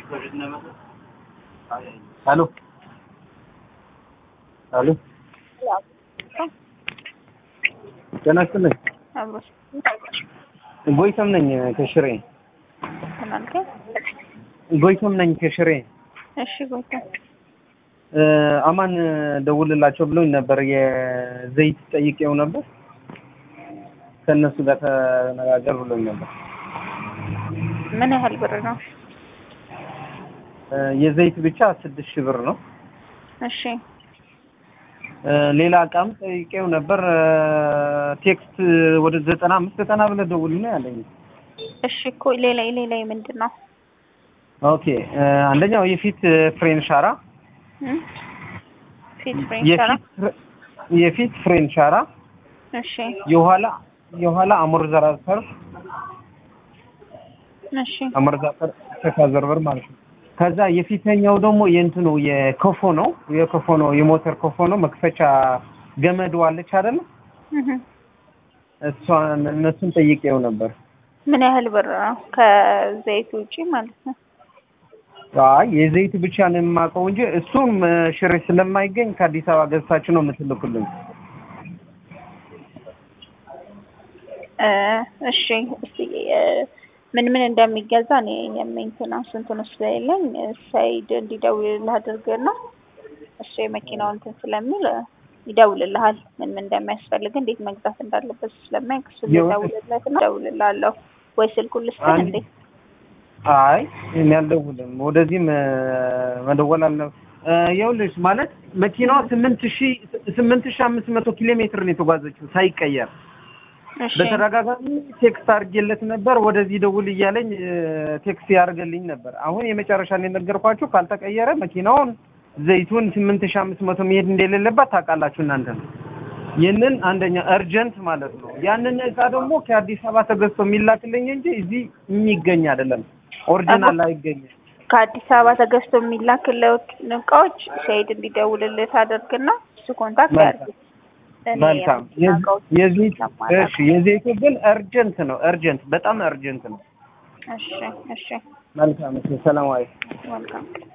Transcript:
Aló. Aló. ጤና ይስጥልኝ። አብሮሽ ጎይቶም ነኝ ከሽሬ። ተናልከ? ጎይቶም ነኝ ከሽሬ። እሺ ጎይቶም አማን ደውልላቸው ብሎኝ ነበር። የዘይት ጠይቄው ነበር። ከነሱ ጋር ተነጋገር ብሎኝ ነበር። ምን ያህል ብር ነው? የዘይት ብቻ 6000 ብር ነው። እሺ ሌላ አቃም ጠይቄው ነበር። ቴክስት ወደ 90 ብለህ ደውልልኝ ያለኝ። እሺ እኮ ሌላ ምንድነው? ኦኬ አንደኛው የፊት ፍሬን ሻራ የፊት ፍሬን ሻራ። እሺ የኋላ አሞርዛተር አሞርዛተር ተካዘርበር ማለት ነው። ከዛ የፊተኛው ደግሞ የእንትኑ የኮፎ ነው የሞተር ኮፎ ነው። መክፈቻ ገመድ ዋለች አይደል? እነሱን ጠይቄው ነበር። ምን ያህል ብር ነው ከዘይት ውጪ ማለት ነው? አይ የዘይት ብቻ ነው የማውቀው እንጂ እሱም ሽሬ ስለማይገኝ ከአዲስ አበባ ገዝታችሁ ነው የምትልኩልኝ። እሺ ምን እንደሚገዛ እኔ የሜንቴናንስ እንትን ስለሌለኝ ሳይድ እንዲደውልልህ አድርገና እሱ የመኪናው እንትን ስለሚል ይደውልልሃል። ምን እንደሚያስፈልግ እንዴት መግዛት እንዳለበት ስለማይክ ስለደውልልህና ደውልልሃለሁ ወይ ስልኩን ልስጥህ እንዴ? አይ እኔ አልደውልም። ወደዚህም መደወል አለ። ይኸውልሽ ማለት መኪናዋ 8500 ኪሎ ሜትር ነው የተጓዘችው ሳይቀየር። በተደጋጋሚ ቴክስት አድርጌለት ነበር። ወደዚህ ደውል እያለኝ ቴክስት ያርገልኝ ነበር። አሁን የመጨረሻ ነው የነገርኳችሁ። ካልተቀየረ መኪናውን ዘይቱን 8500 መሄድ እንደሌለበት ታውቃላችሁ እናንተ። ይሄንን አንደኛ እርጀንት ማለት ነው። ያንን እቃ ደግሞ ከአዲስ አበባ ተገዝቶ የሚላክልኝ እንጂ እዚህ የሚገኝ አይደለም። ኦሪጂናል አይገኝም። ከአዲስ አበባ ተገዝቶ የሚላክልህ እቃዎች ሳይድ እንዲደውልልህ ታደርግና እሱ ኮንታክት ያድርግ። መልካም የዘይቱ ግን እርጀንት ነው። በጣም እርጀንት ነው። እሺ መልካም ሰላም አለይኩም። መልካም